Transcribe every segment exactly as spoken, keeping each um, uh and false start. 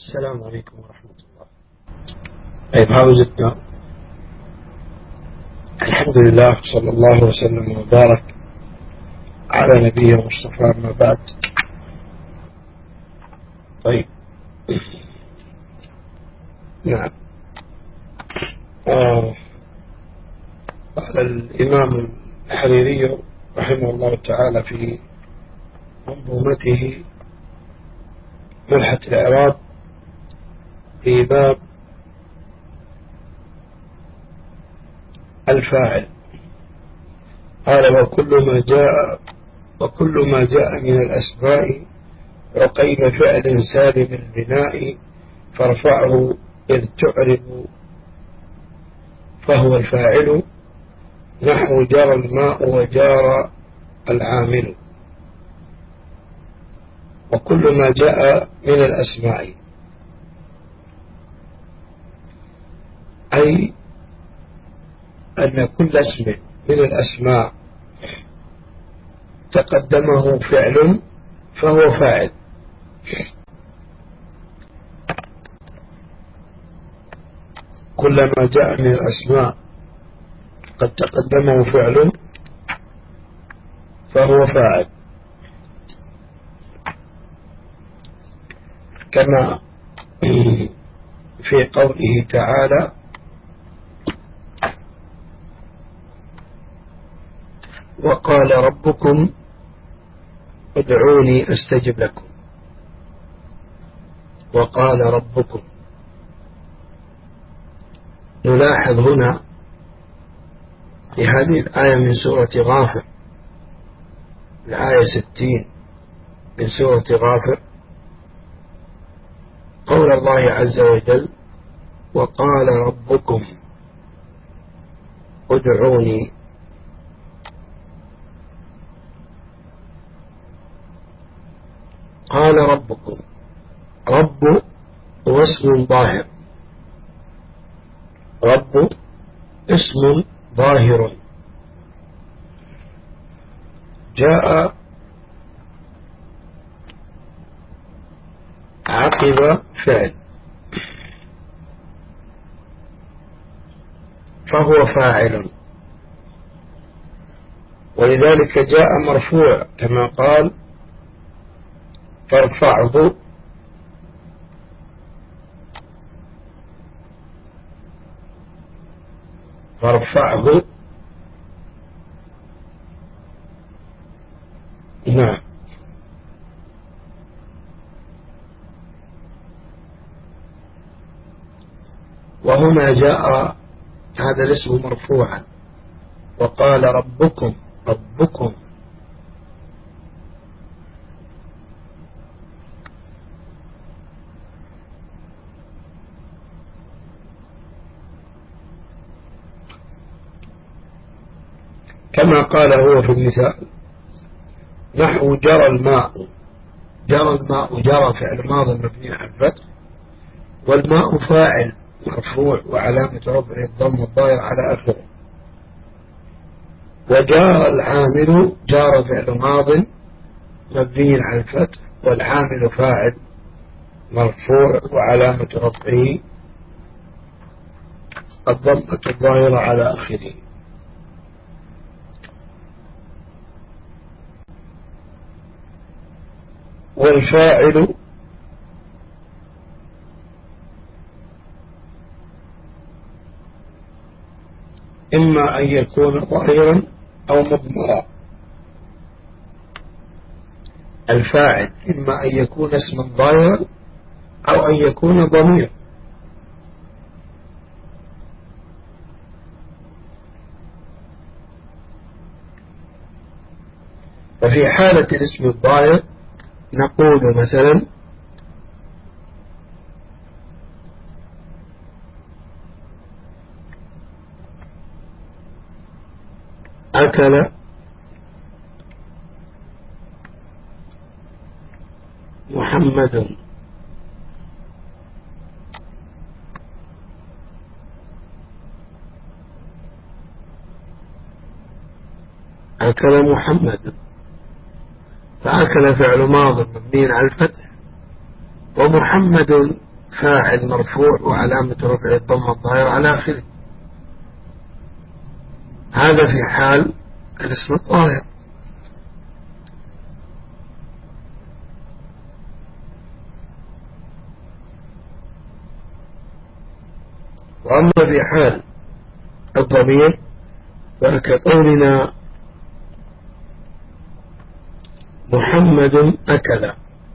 السلام عليكم ورحمة الله. طيب ها وجدنا. الحمد لله صلى الله وسلم وبارك على نبيه مصطفى ما بعد. طيب نعم. آه. قال الإمام الحريري رحمه الله تعالى في منظومته ملحة الإعراب في باب الفاعل، قال وكل ما جاء وكل ما جاء من الأسماء عقيب فعل سالم البناء فارفعه إذ تعرب فهو الفاعل، نحو جرى الماء وجار العامل. وكل ما جاء من الأسماء أي أن كل اسم من الأسماء تقدمه فعل فهو فاعل، كلما جاء من الأسماء قد تقدمه فعل فهو فاعل، كما في قوله تعالى وقال ربكم ادعوني أستجب لكم. وقال ربكم، نلاحظ هنا في هذه الآية من سورة غافر، الآية ستين من سورة غافر، قول الله عز وجل وقال ربكم ادعوني. قال ربكم، رب هو اسم ظاهر، رب اسم ظاهر جاء عقب فعل فهو فاعل، ولذلك جاء مرفوع كما قال فارفعه فارفعه نعم. وهنا جاء هذا الاسم مرفوعا وقال ربكم ربكم، كما قال هو في المثال نحو جرى الماء. جرى الماء، جرى فعل ماضي مبني على الفتح، والماء فاعل مرفوع وعلامة رفعه الضم الظاهر على آخره. وجار العامل، جار فعل ماض مبني على الفتح والعامل فاعل مرفوع وعلامة رفعه الضمة الظاهرة على آخره. والفاعل إما أن يكون ظاهرا أو مضمرا. الفاعل إما أن يكون اسما ظاهرا أو أن يكون ضمير. ففي حالة الاسم الظاهر نقول مثلا أكل محمد. أكل محمد، فأكل فعل ماض مبني على الفتح، ومحمد فاعل مرفوع وعلامة رفعه الضمة الظاهرة على آخره. هذا في حال الاسم الظاهر. وأما في حال الضمير فكقولنا محمد أكل،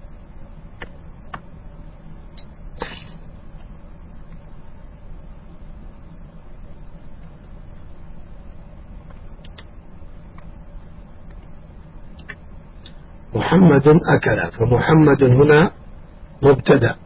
محمد أكل، فمحمد هنا مبتدأ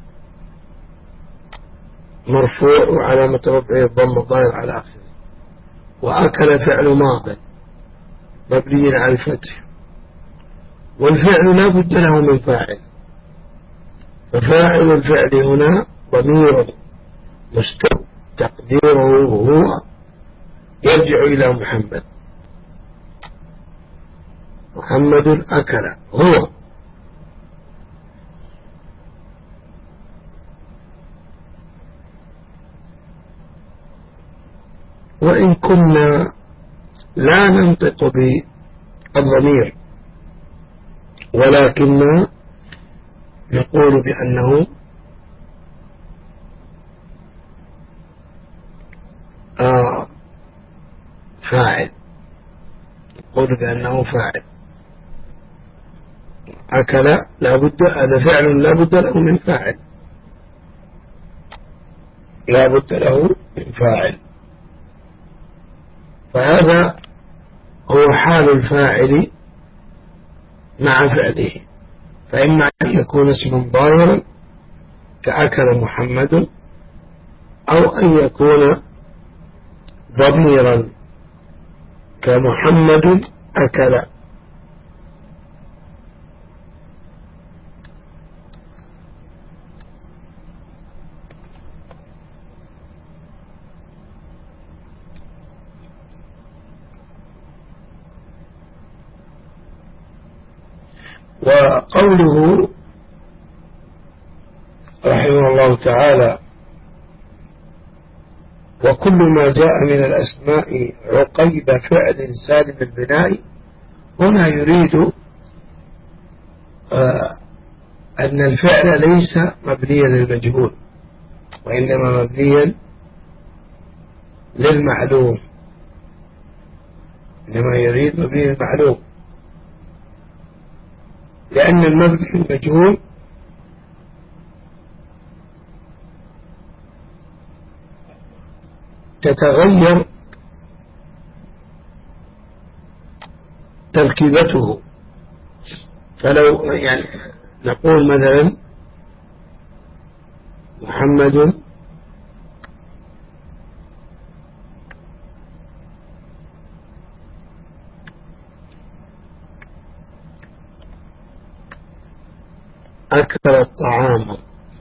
مرفوع وعلامة رفعه الضم الظاهر على آخره، وأكل فعل ماض مبني على الفتح، والفعل لا بد له من فاعل، ففاعل الفعل هنا ضمير مستتر تقديره هو يرجع إلى محمد. محمد أكل هو، وإن كنا لا ننطق بالضمير ولكننا نقول بأنه آه فاعل، نقول بأنه فاعل. أكل لا بد، هذا فعل لا بد له من فاعل، لا بد له من فاعل، فهذا هو حال الفاعل مع فعله، فإما أن يكون اسما ظاهرا كأكل محمد، أو أن يكون ضميرا كمحمد أكل. وقوله رحمه الله تعالى وكل ما جاء من الأسماء عقيب فعل سالم البناء، هنا يريد آه أن الفعل ليس مبنيا للمجهول، وإنما مبنيا للمعلوم، إنما يريد مبني للمعلوم، لأن المبني المجهول تتغير تركيبته. فلو يعني نقول مثلا محمد أكل الطعام،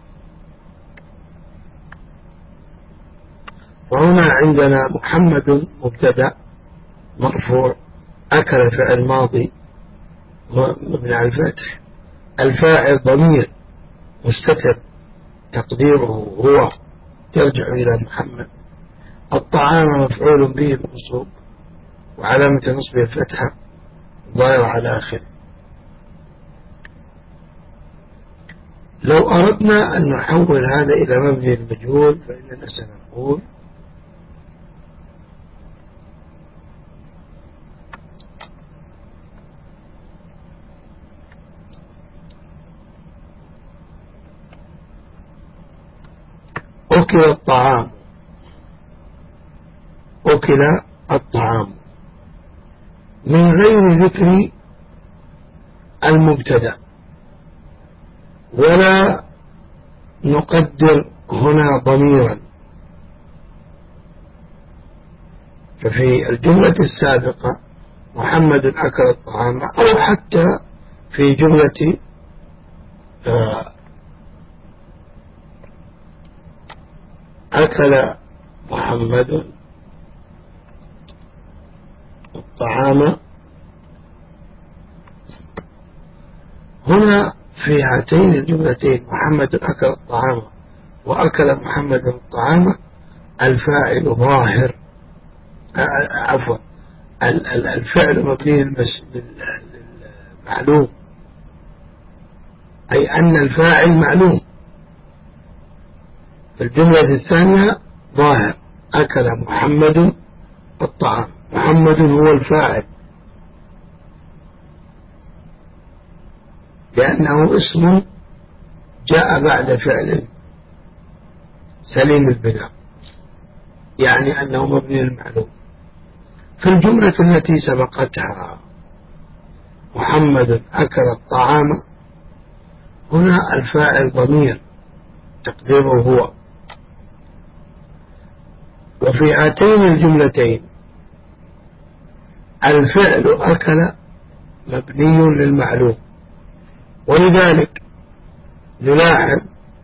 وهنا عندنا محمد مبتدأ مرفوع، أكل فعل ماضي مبني على الفتح، الفاعل ضمير مستتر تقديره هو يرجع إلى محمد، الطعام مفعول به منصوب وعلامة نصبه الفتحة ظاهرة على آخره. لو أردنا أن نحول هذا إلى مبني المجهول فإننا سنقول أكل الطعام، أكل الطعام من غير ذكر المبتدأ، ولا نقدر هنا ضميرا. ففي الجملة السابقة محمد أكل الطعام، أو حتى في جملة أكل محمد الطعام، هنا في هاتين الجملتين محمد أكل الطعام وأكل محمد الطعام الفاعل ظاهر، عفوا الفعل مبني للمعلوم، أي أن الفاعل معلوم. في الجملة الثانية ظاهر، أكل محمد الطعام، محمد هو الفاعل لأنه اسم جاء بعد فعل سليم البناء، يعني أنه مبني للمعلوم. في الجملة التي سبقتها محمد أكل الطعام، هنا الفاعل ضمير تقديره هو. وفي هاتين الجملتين الفعل أكل مبني للمعلوم، ولذلك نلاحظ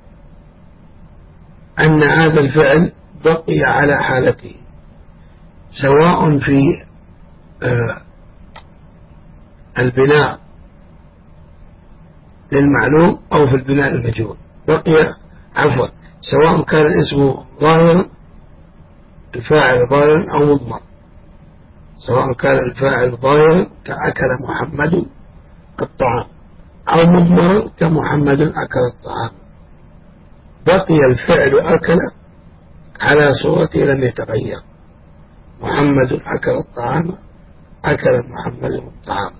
أن هذا الفعل بقي على حالته، سواء في البناء للمعلوم أو في البناء المجهول، بقي عفوا سواء كان الاسم ظاهرا الفاعل ظاهرا أو مضمر، سواء كان الفاعل ظاهرا كأكل محمد الطعام أو مضمرا كمحمد أكل الطعام، بقي الفعل أكل على صورته لم يتغير، محمد أكل الطعام، أكل محمد الطعام.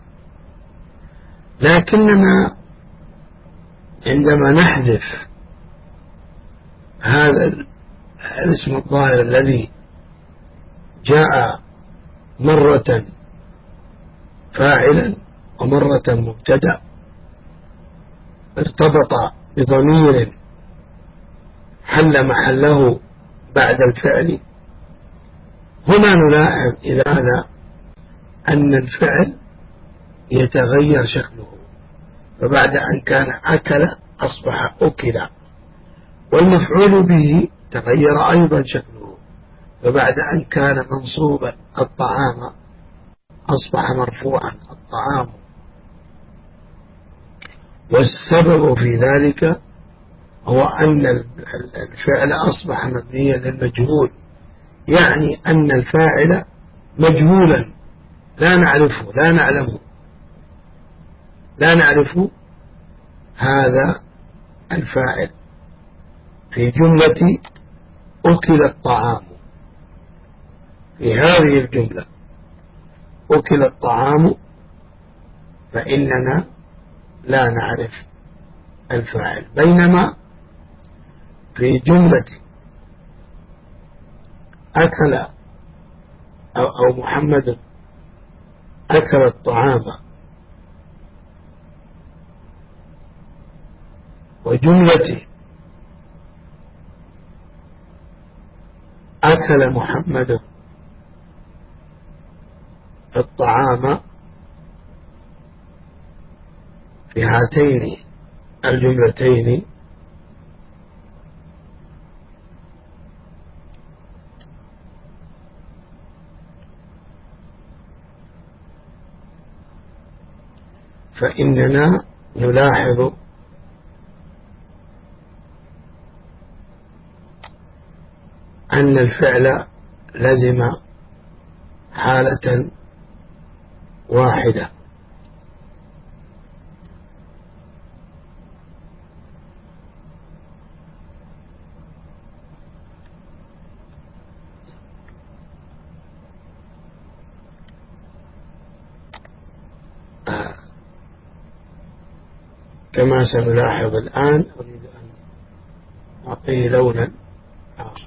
لكننا عندما نحذف هذا الاسم الظاهر الذي جاء مرة فاعلا ومرة مبتدأ ارتبط بضمير حل محله بعد الفعل، هنا نلاحظ إذا هذا أن الفعل يتغير شكله، فبعد أن كان أكل أصبح أكل، والمفعول به تغير أيضا شكله، فبعد أن كان منصوبا الطعام أصبح مرفوعا الطعام. والسبب في ذلك هو أن الفعل أصبح مبنيا للمجهول، يعني أن الفاعل مجهولا لا نعرفه لا نعلمه لا نعرف هذا الفاعل. في جملة أكل الطعام، في هذه الجملة أكل الطعام فإننا لا نعرف الفاعل، بينما في جملة أكل أو, أو محمد أكل الطعام وجملة أكل محمد الطعام، في هاتين الجملتين فإننا نلاحظ أن الفعل لزم حالة واحدة، كما سنلاحظ الآن. أريد أن أعطيه لونا آخر.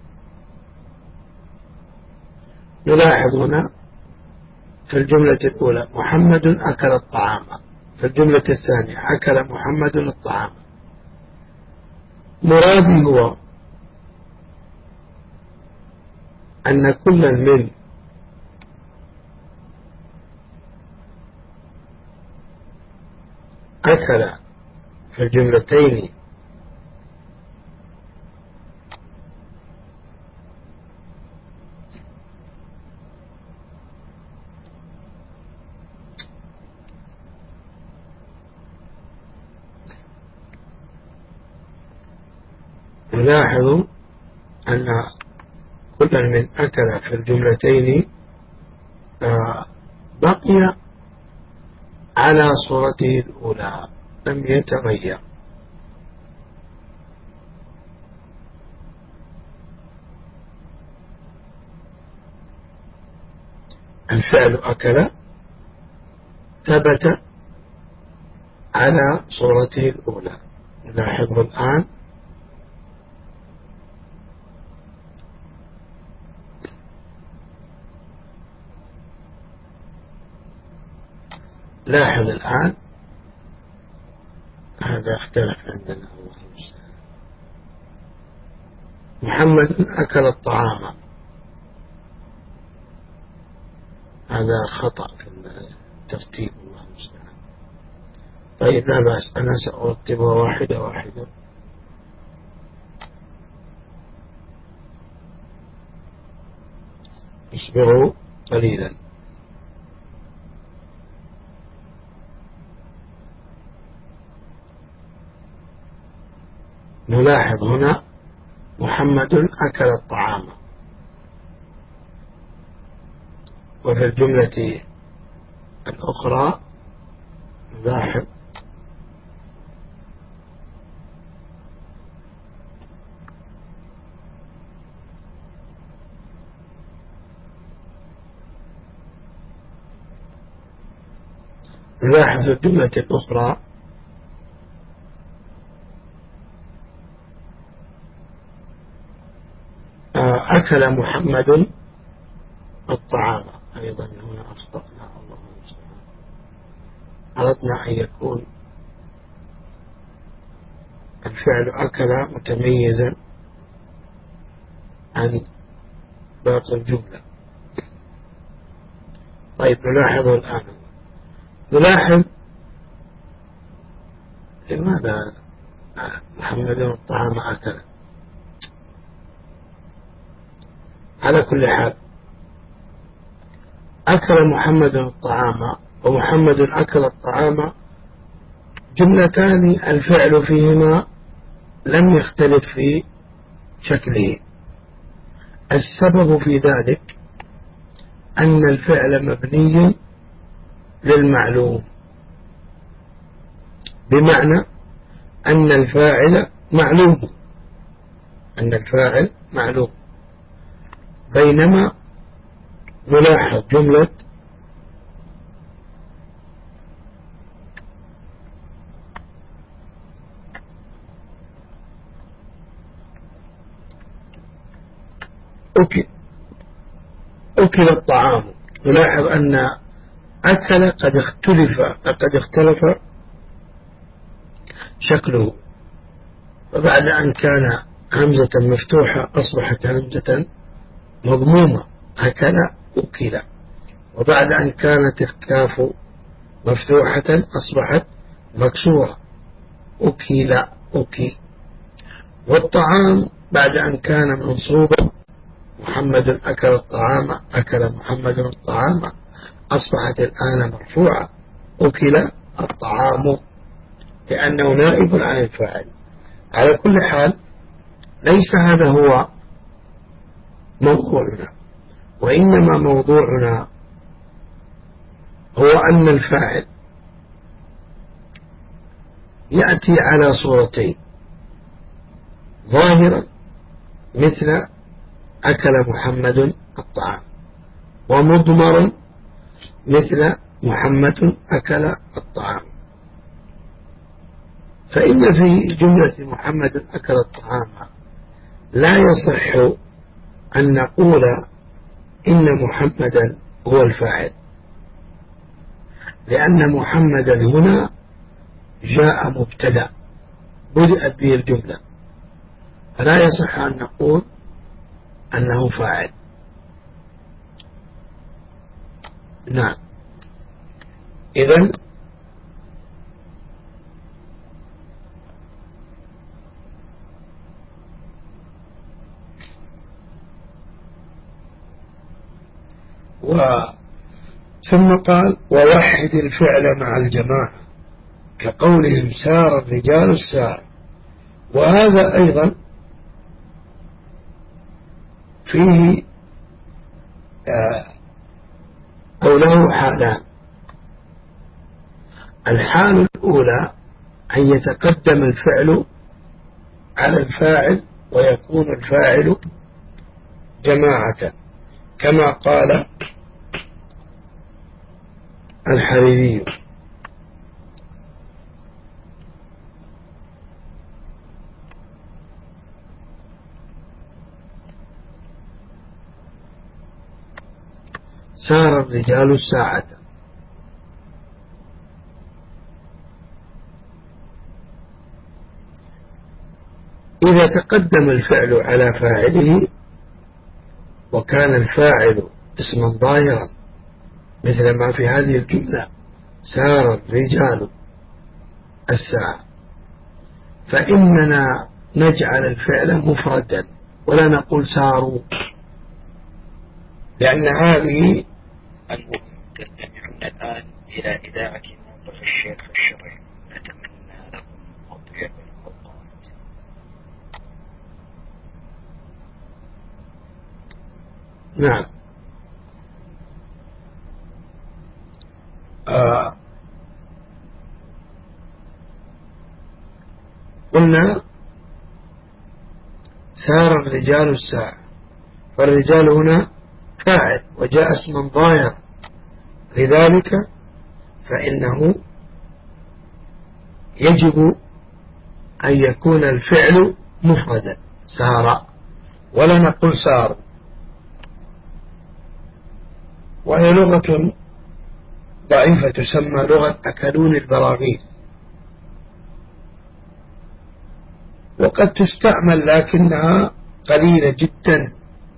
نلاحظ هنا في الجملة الأولى محمد أكل الطعام، في الجملة الثانية أكل محمد الطعام. مرادي هو أن كل من أكل في الجملتين نلاحظ أن كل من أكل في الجملتين بقي على صورته الأولى لم يتغير. الفعل أكل ثبت على صورته الأولى. نلاحظه الآن. لاحظ الآن هذا اختلف عندنا. الله المستعان. محمد أكل الطعام، هذا خطأ في الترتيب. الله المستعان. طيب لا بأس، أنا سأرتبها واحدة واحدة. اصبروا قليلا. نلاحظ هنا محمد أكل الطعام، وفي الجملة الأخرى نلاحظ نلاحظ الجملة الأخرى أكل محمد الطعام. أيضا هنا أخطأنا. الله المستعان. أردنا أن يكون الفعل أكل متميزا عن باقي الجملة. طيب نلاحظه الآن. نلاحظ لماذا محمد الطعام أكل. على كل حال أكل محمد الطعام ومحمد أكل الطعام جملتان الفعل فيهما لم يختلف في شكله. السبب في ذلك أن الفعل مبني للمعلوم، بمعنى أن الفاعل معلوم أن الفاعل معلوم. بينما نلاحظ جملة أكل أكل الطعام، نلاحظ أن أكل قد اختلف قد اختلف شكله، وبعد أن كان همزة مفتوحة أصبحت همزة مضمومة. أكل أكل. وبعد أن كانت الكاف مفتوحة أصبحت مكسورة. أكل أكل. والطعام بعد أن كان منصوبا محمد أكل الطعام أكل محمد الطعام أصبحت الآن مرفوعة. أكل الطعام لأنه نائب عن الفاعل. على كل حال ليس هذا هو موضوعنا، وإنما موضوعنا هو أن الفاعل يأتي على صورتين: ظاهرا مثل أكل محمد الطعام، ومضمرا مثل محمد أكل الطعام. فإن في جملة محمد أكل الطعام لا يصح أن نقول إن محمدا هو الفاعل، لأن محمدا هنا جاء مبتدأ بدأت به الجملة، فلا يصح أن نقول أنه فاعل. نعم. إذن و ثم قال: ووحد الفعل مع الجماعة كقولهم سار الرجال الساعة. وهذا أيضا فيه أو له حالان. الحال الأولى أن يتقدم الفعل على الفاعل ويكون الفاعل جماعة، كما قال الحريري: سار الرجال الساعة. إذا تقدم الفعل على فاعله وكان الفاعل اسما ظاهرا مثل ما في هذه الجملة: سار الرجال الساعة، فإننا نجعل الفعل مفردا ولا نقول ساروا، لأن هذه المهم تستمعون الآن إلى إذاعة موقع الشيخ الشرعي، نتمنى لكم أطيب الأوقات. نعم. آه. قلنا سار الرجال الساعة، فالرجال هنا فاعل وجاء اسما ظاهر، لذلك فإنه يجب أن يكون الفعل مفردا سار، ولا نقول سار. وهي لغة ضعيفة تسمى لغة أكلون البراغيث، وقد تستعمل لكنها قليلة جدا.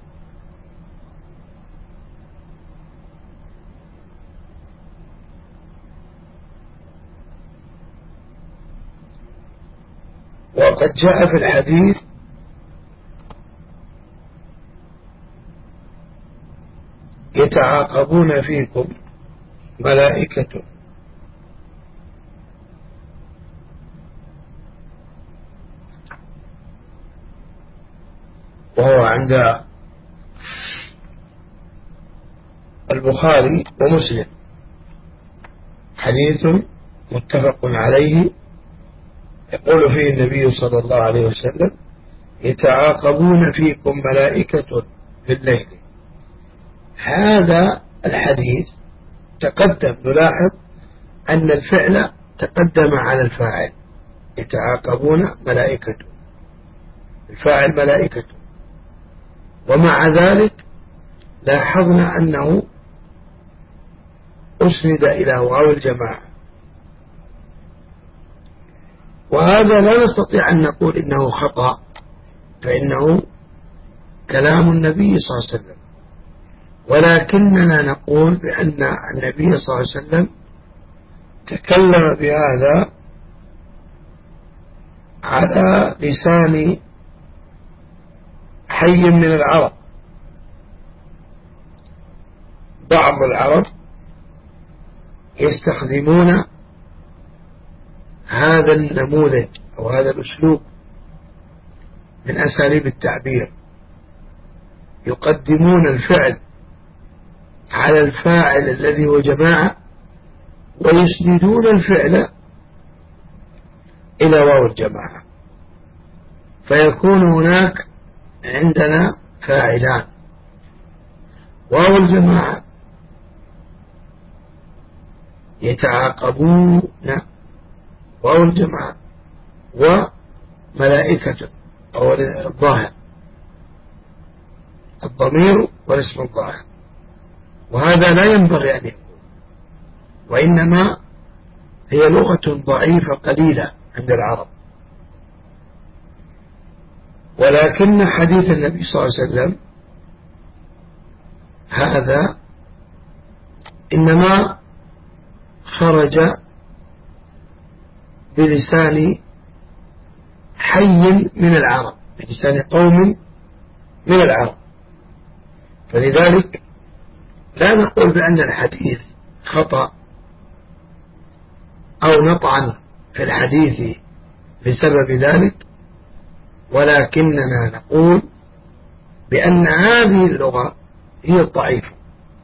وقد جاء في الحديث: يتعاقبون فيكم ملائكة وهو عند البخاري ومسلم، حديث متفق عليه، يقول فيه النبي صلى الله عليه وسلم: يتعاقبون فيكم ملائكة بالليل. هذا الحديث تقدم، نلاحظ أن الفعل تقدم على الفاعل، يتعاقبون ملائكة، الفاعل ملائكة، ومع ذلك لاحظنا أنه أسند إلى واو الجماعة، وهذا لا نستطيع أن نقول إنه خطأ، فإنه كلام النبي صلى الله عليه وسلم، ولكننا نقول بأن النبي صلى الله عليه وسلم تكلم بهذا على لسان حي من العرب. بعض العرب يستخدمون هذا النموذج أو هذا الأسلوب من أساليب التعبير، يقدمون الفعل على الفاعل الذي هو جماعة، ويسندون الفعل إلى واو الجماعة، فيكون هناك عندنا فاعلان: واو الجماعة يتعاقبون، واو الجماعة، وملائكة أو الظاهر، الضمير والاسم الظاهر. وهذا لا ينبغي أن يكون، وإنما هي لغة ضعيفة قليلة عند العرب. ولكن حديث النبي صلى الله عليه وسلم هذا إنما خرج بلسان حي من العرب، بلسان قوم من العرب، فلذلك لا نقول بأن الحديث خطأ أو نطعن في الحديث بسبب ذلك، ولكننا نقول بأن هذه اللغة هي الضعيفة،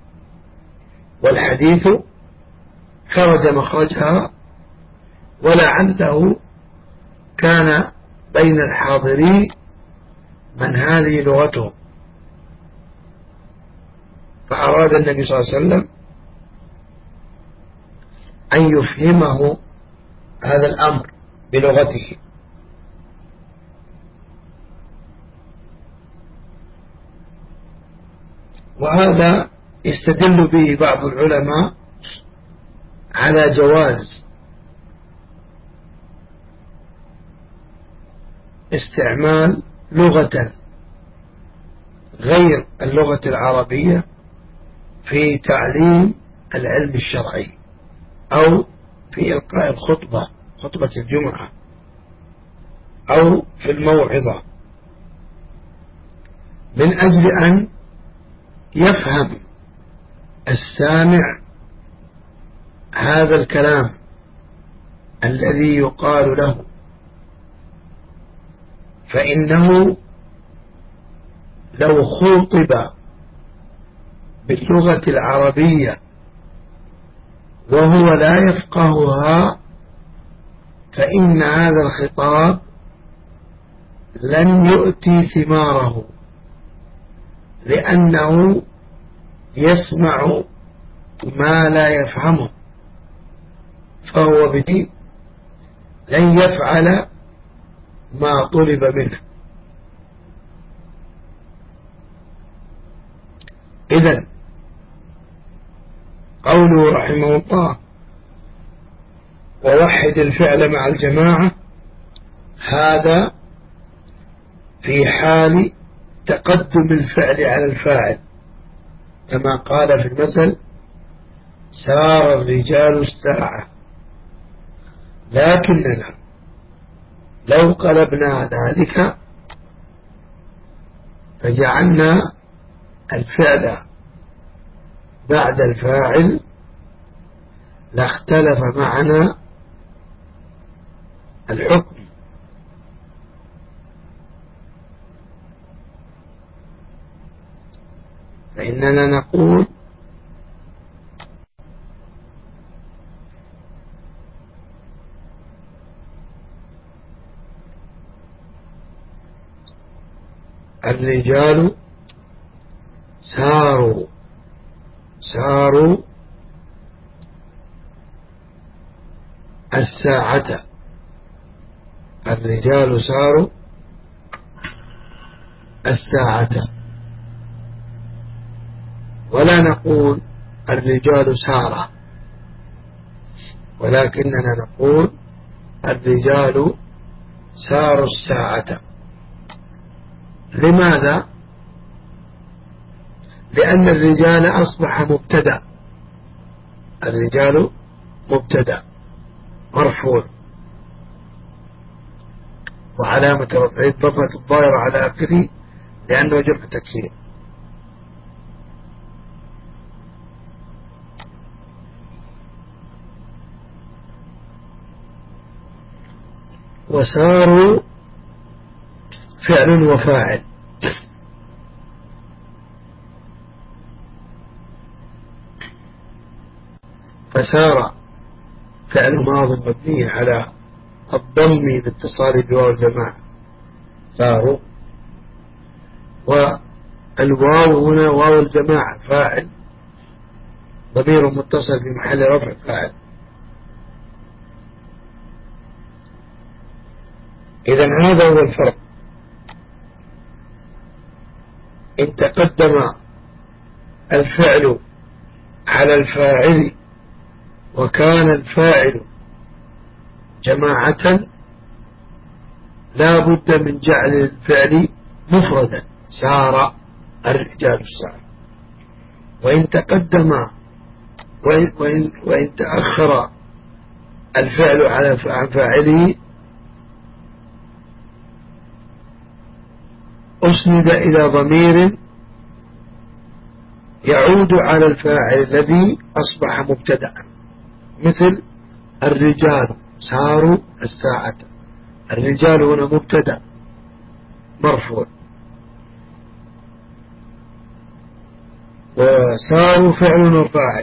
والحديث خرج مخرجها، ولعله كان بين الحاضرين من هذه لغتهم، فأراد النبي صلى الله عليه وسلم أن يفهمه هذا الأمر بلغته. وهذا يستدل به بعض العلماء على جواز استعمال لغة غير اللغة العربية في تعليم العلم الشرعي أو في إلقاء الخطبة، خطبة الجمعة، أو في الموعظة، من أجل أن يفهم السامع هذا الكلام الذي يقال له، فإنه لو خوطب باللغة العربية وهو لا يفقهها فإن هذا الخطاب لن يؤتي ثماره، لأنه يسمع ما لا يفهمه، فهو بدي لن يفعل ما طلب منه. إذن قوله رحمه الله ووحد الفعل مع الجماعة، هذا في حال تقدم الفعل على الفاعل، كما قال في المثل سار الرجال الساعة. لكننا لو قلبنا ذلك فجعلنا الفعل بعد الفاعل لاختلف معنا الحكم، فإننا نقول الرجال ساروا ساروا الساعة، الرجال ساروا الساعة، ولا نقول الرجال سارا، ولكننا نقول الرجال ساروا الساعة. لماذا؟ لأن الرجال أصبح مبتدأ، الرجال مبتدأ مرفوع، وعلامة رفعه الضمة الظاهرة على آخره لأنه جمع تكسير. وساروا فعل وفاعل، فسار فعل ماض مبني على الضم لاتصال بواو الجماعة ساروا، والواو هنا واو الجماعة فاعل ضمير متصل في محل رفع فاعل. إذن هذا هو الفرق. إن تقدم الفعل على الفاعل وكان الفاعل جماعة لا بد من جعل الفعل مفردا، سار الرجال الساعة. وإن تقدم وإن, وإن, وإن تأخر الفعل على فاعله أسند إلى ضمير يعود على الفاعل الذي أصبح مبتدأ، مثل الرجال ساروا الساعة، الرجال هنا مبتدأ مرفوع، وساروا فعل وفاعل،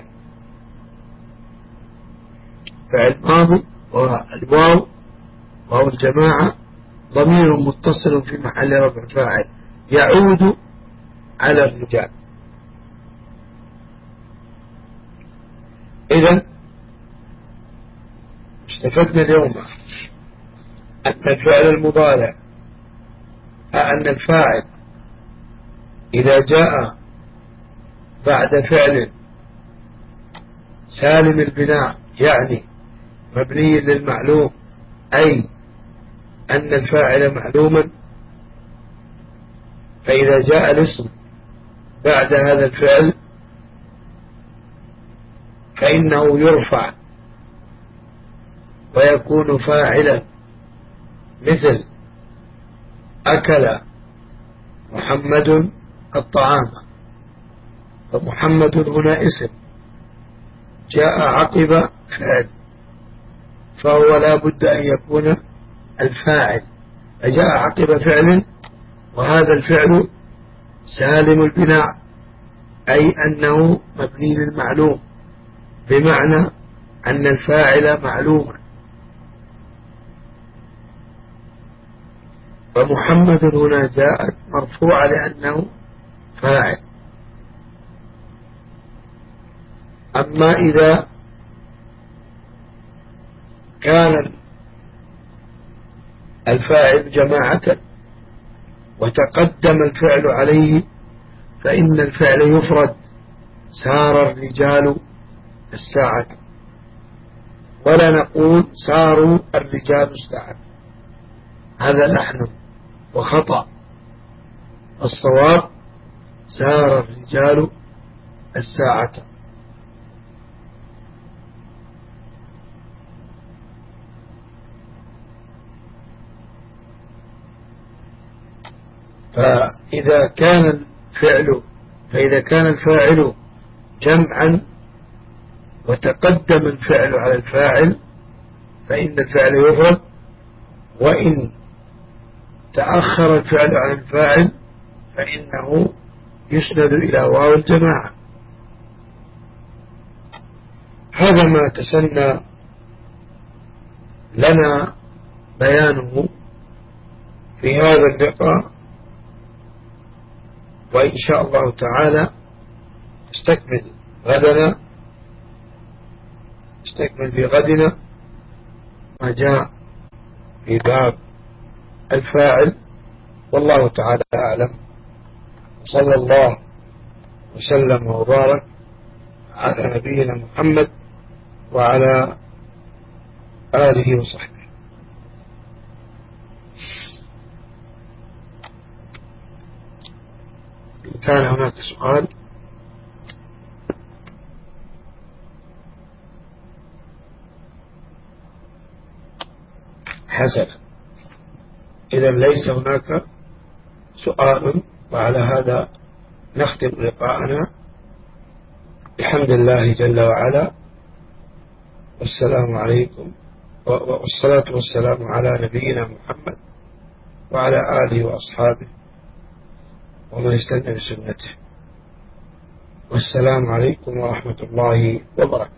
فعل ماضي، والواو واو الجماعة ضمير متصل في محل رفع فاعل يعود على الرجال. إذن استفدنا اليوم أن الفعل المضارع أن الفاعل إذا جاء بعد فعل سالم البناء يعني مبني للمعلوم، أي أن الفاعل معلوما، فإذا جاء الاسم بعد هذا الفعل فإنه يرفع ويكون فاعلا، مثل أكل محمد الطعام، فمحمد هنا اسم جاء عقب فعل، فهو لا بد أن يكون الفاعل، فجاء عقب فعل وهذا الفعل سالم البناء، أي أنه مبني للمعلوم، بمعنى أن الفاعل معلوما. فمحمد هنا جاءت مرفوعة لأنه فاعل. أما إذا كان الفاعل جماعة وتقدم الفعل عليه فإن الفعل يفرد، سار الرجال الساعة، ولا نقول ساروا الرجال الساعة، هذا لحن وخطأ. الصواب سار الرجال الساعة. فإذا كان الفعل فإذا كان الفاعل جمعا وتقدم الفعل على الفاعل فإن الفعل يفرد، وإن تأخر الفعل عن الفاعل فإنه يسند إلى واو الجماعة. هذا ما تسنى لنا بيانه في هذا اللقاء، وإن شاء الله تعالى استكمل غدنا استكمل في غدنا ما جاء في باب الفاعل، والله تعالى أعلم. صلى الله وسلم وبارك على نبينا محمد وعلى آله وصحبه. إن كان هناك سؤال. حسنا، إذا ليس هناك سؤال، وعلى هذا نختم لقاءنا. الحمد لله جل وعلا، والسلام عليكم، والصلاة والسلام على نبينا محمد وعلى آله وأصحابه ومن استنى بسنته، والسلام عليكم ورحمة الله وبركاته.